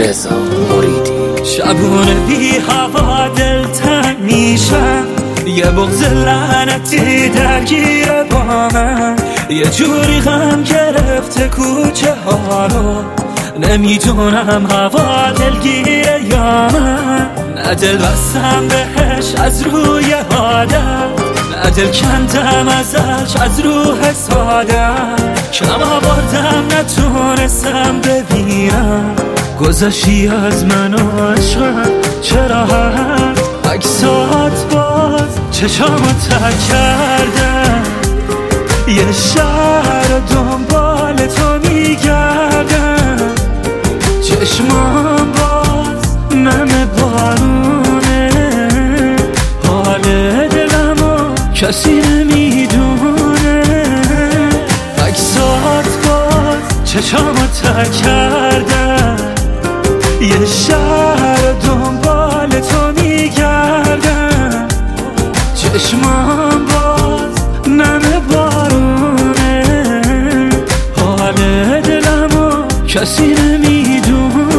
رضا مریدی. شبونه بی هوا دلتنگ میشم، یه بغض لعنتی درگیره با من، یه جوری غم گرفته کوچه ها رو، نمیدونم هوا دلگیره یا من. نه دل بستم بهش از روی عادت، نه دل کندم ازش از روح سادت، کم آوردم نتونستم ببینم، گذشتی از من و عشقم چرا هست عکسات باز چشامو تک کردم، یه شهر دنبال تو میگردم، چشمام باز نم بارونه، حال دلمو کسی نمیدونه، عکسات باز چشامو تک کردم، یه شهر دنبال تو میگردم، چشمام باز نم بارونه، حال دلمو کسی نمیدونه.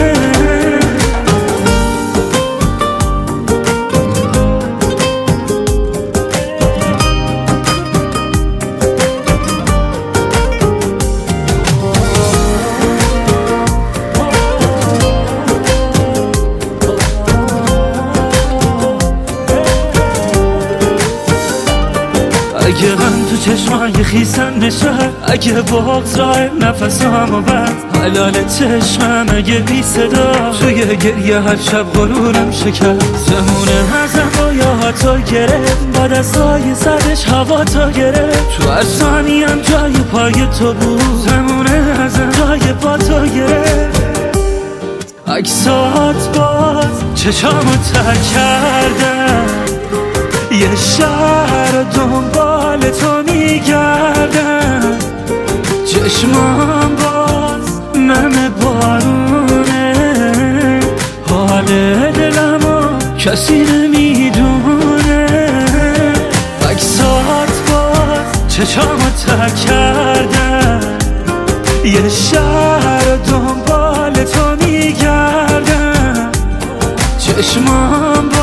اگه غم تو چشمای خیسم نشه، اگه بغض راه نفسامو بست، حلال چشمم اگه بی صدا توی گریه هر شب غرورم شکست، زمونه ازم با یاهاتو گرفت، با دستای زدش هوا تا گرفت، تو هر ثانیم جای پای تو بود، زمونه ازم جای پا تو گرفت، عکسات باز چشامو تک کردم، یه شهر دنبال تو میگردم، چشمام باز نم بارونه، حال دلمو کسی نمیدونه، عکسات باز چشامو تک کردم، یه شهر دنبال تو میگردم، چشمام